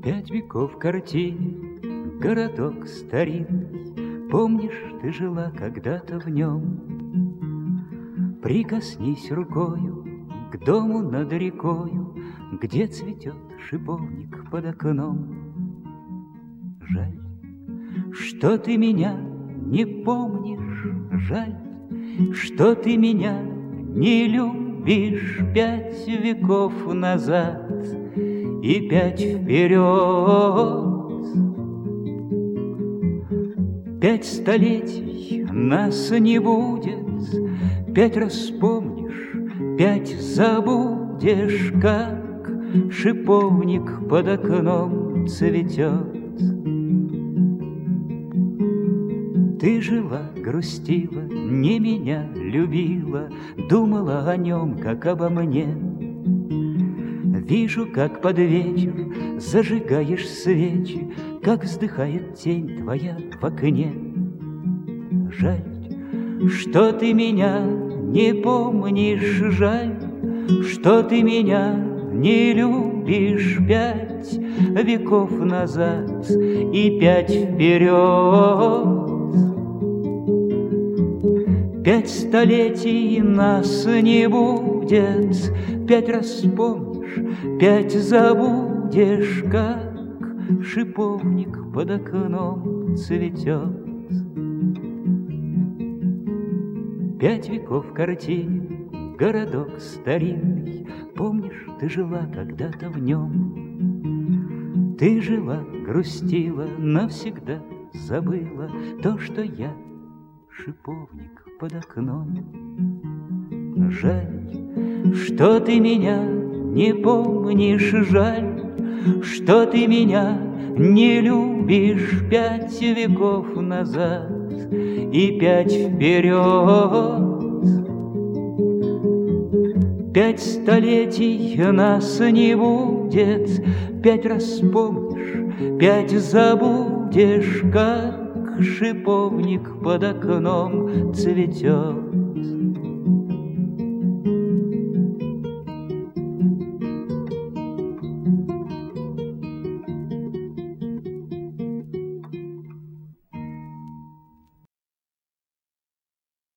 5 веков картине, городок старинный, помнишь, ты жила когда-то в нем? Прикоснись рукою к дому над рекою, где цветет шиповник под окном. Жаль, что ты меня не помнишь, жаль, что ты меня не любишь. 5 веков назад и 5 вперед. 5 столетий нас не будет, 5 распомнишь, 5 забудешь, как шиповник под окном цветет. Ты жила, грустила, не меня любила, думала о нем, как обо мне. Вижу, как под вечер зажигаешь свечи, как вздыхает тень твоя в окне. Жаль, что ты меня не помнишь, жаль, что ты меня не любишь. 5 веков назад и 5 вперед. 5 столетий нас не будет, 5 распомнишь, 5 забудешь, как шиповник под окном цветет. 5 веков картине, городок старинный, помнишь, ты жила когда-то в нем. Ты жила, грустила, навсегда забыла то, что я шиповник под окном. Жаль, что ты меня не помнишь, жаль, что ты меня не любишь. 5 веков назад и 5 вперед. 5 столетий нас не будет, 5 распомнишь, 5 забудешь, как шиповник под окном цветет.